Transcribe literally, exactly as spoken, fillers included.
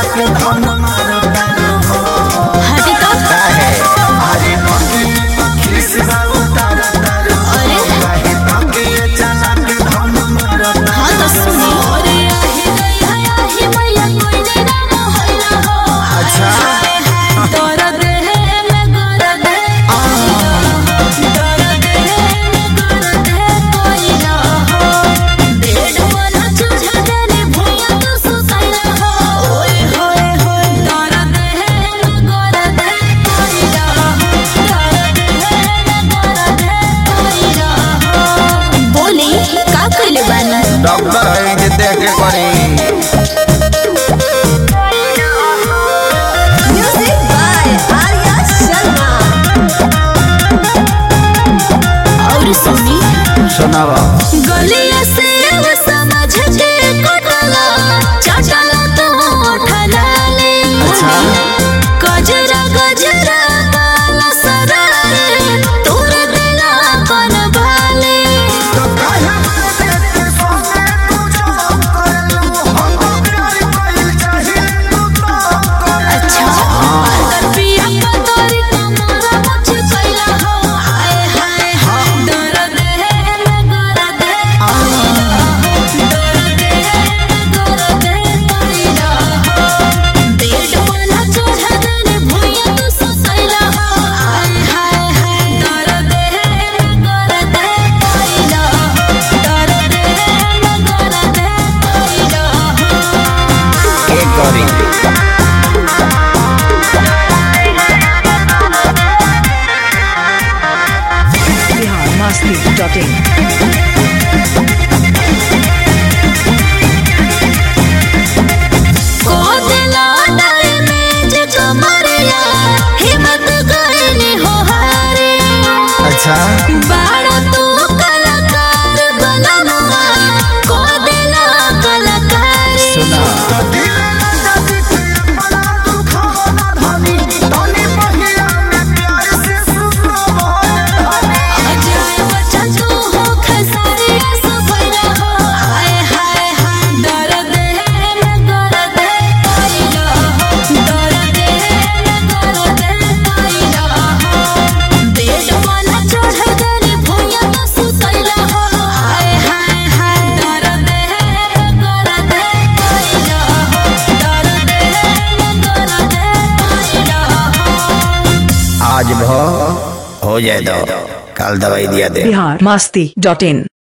के धन मारता हो हटी तो काहे अरे नकी खिस बा उतारता हो काहे ताके चला के धन मारता हां तो सुनी अरे आही गई है आही मैया कोई ने ना होइला हो अच्छा तोर देह में गोर दे तोर देह में गोर दे कोई ना हो बेड बना चूझा देने भैया तो सुसाइला हो ओए होए होए तोर देह में गोर दे कोई ना हो तोर देह में गोर दे कोई ना हो बोली का कइले बानी डॉक्टर है जे देख के करी म्यूजिक बाय आर्या शर्मा और सुनी सुनावा गलिया से वो समझ के कटला चाचला तो उठला ले अच्छा गजरा गजरा काला सरारे तोर दिला कन भाले तो काहे मारे के सोने तू जो करलू हम प्यार कइल चाहिए तू तो कर अच्छा अगर पिया का तोरी कमरा मुझ कैला हो आए हाय दर्द है में दर्द है दर्द है में दर्द है कैला हो बेड वाला चोरा देने भैया तो सुसैला हो आए हाय हाय दर्द है में दर्द है कैला हो दर्द है में दर्द है कैला हो के करी बिहार मस्ती डॉट इन को दिला डाई में जे कमरिया हिम्मत करनी हो हारे अच्छा बाड़ा तू कलाकार बननुआ को दिला कलाकारी सुना तो दिल लगा दिखे बड़ा दुखावा ना धनी तनी पहिया में प्यार से सुनो धनी अजय बच्चन तू हो खसारी सफैला हो आए हाय हाय दर्द है में दर्द है कैला हो दर्द है में दर्द है कैला हो बेड वाला चढ़ गली भैया तो सुसैला हो आए हाय हाय दर्द है में दर्द है कैला हो दर्द है में दर्द है कैला हो आज भो हो जाए दो कल दवाई दिया दे बिहार मस्ती डॉट इन